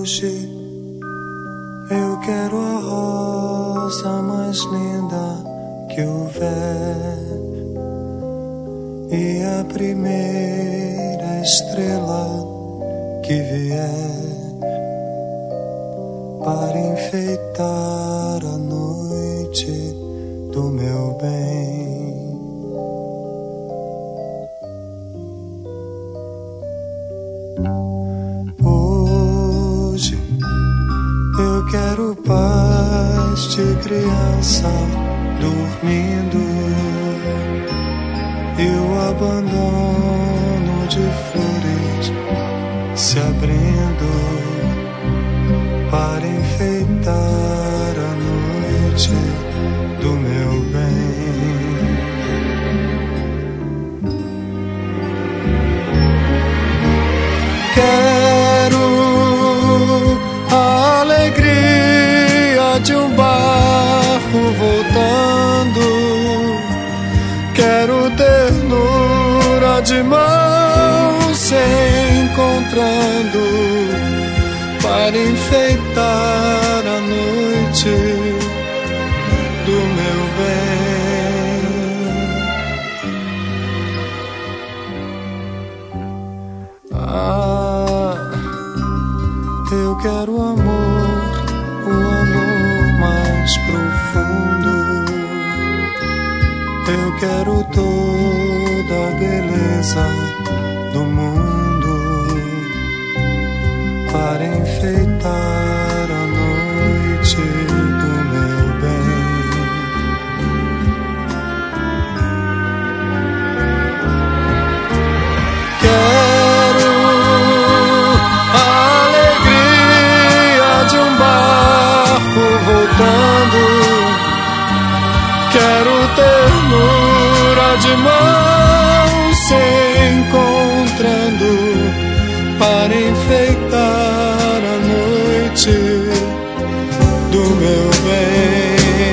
Hoje eu quero a rosa mais linda que houver e a primeira estrela que vier para enfeitar a noite do meu bem. Hoje eu quero paz de criança dormindo e o abandono de flores se abrindo para enfeitar a noite do meu bem. Quero a alegria de um barco voltando, quero ternura de mãos se encontrando para enfeitar a noite do meu bem. Eu quero amor, o amor mais profundo. Eu quero toda a beleza do mundo para enfeitar a noite do meu bem. Quero a alegria de um barco voltando, quero ternura de mãos se encontrando para enfeitar a noite do meu bem.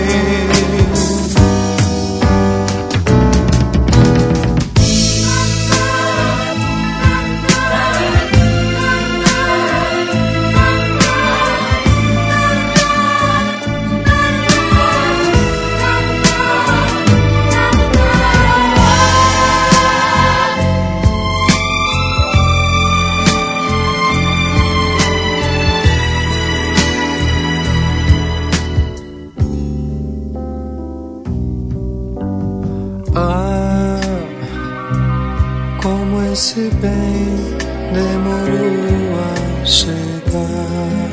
Como esse bem demorou a chegar,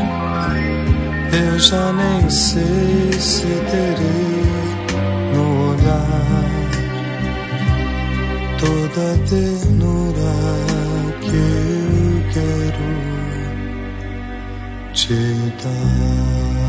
eu já nem sei se terei no olhar toda a ternura que eu quero te dar.